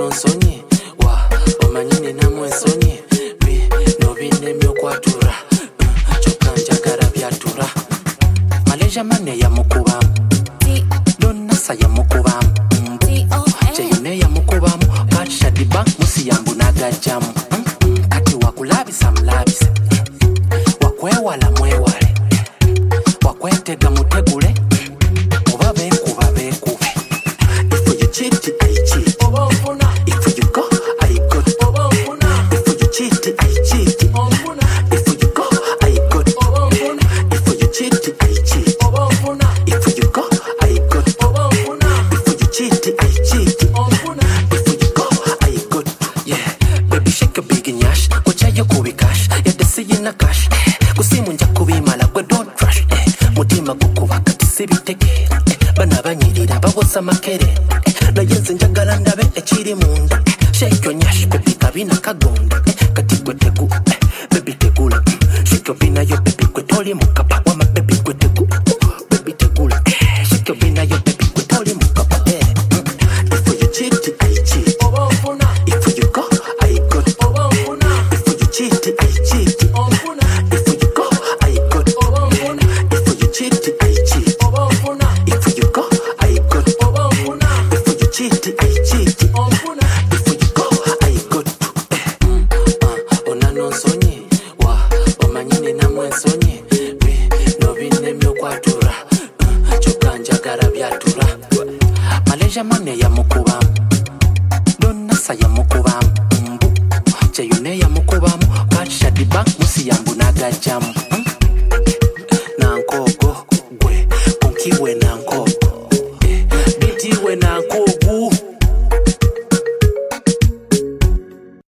onanonsonye wa omanyine namwensonye no binemyo kwatura chokanjagara byatura Malaysia mane ya mukubamu Donna saya mukubamu Cheyune ya mukubamu Katisha dibank musi yambu nagajamu Kati wakulabisa mlabisa Wakwewala mwewale Wakwetega mutegule Oba bekuba bekube If you cheat, I cheat If you go, I go If you cheat, I cheat If you go, I go If you cheat, I cheat If you go, I go If you cheat, I cheat If you go, I go Yeah, baby shake a big nyash Kucha yo kubi cash Yeah, they see you na cash Kusimu nja kubimala kwe don't rush Mutima kukuba kati sibiteke Bana banyirira bawosa makere Na yenze njagala ndabe echiri munda Shake your nyash baby kabina kagonda Kati kwe tegu baby tegula Shake your bina yo baby kwe toli mukapa Wama baby kwe tegu baby tegula Shake your bina yo baby kwe toli mukapa If you cheat I cheat If you go I go If you cheat I cheat If you go I go If you cheat I cheat If you go I go If you cheat I cheat If you go I go Onanonsonye wa omanyine namwensonye no binemyo kwatura chokanjagara byatura Malaysia mane ya mukubamu Donna saya mukubamu Cheyune ya mukubamu Katisha dibank musi yambu nagajamu Nankoko gwe kunkiwe nankoko